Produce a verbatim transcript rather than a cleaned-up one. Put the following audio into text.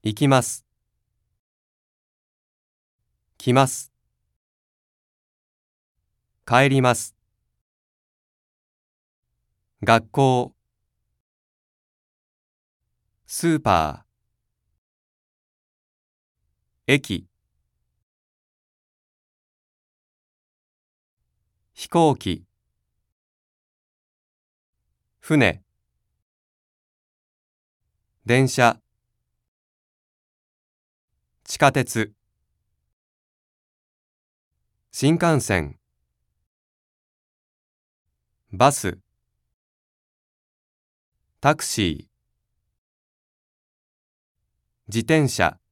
行きます。来ます。帰ります。学校、スーパー、駅、飛行機、船、電車、地下鉄、新幹線、バス、タクシー、自転車、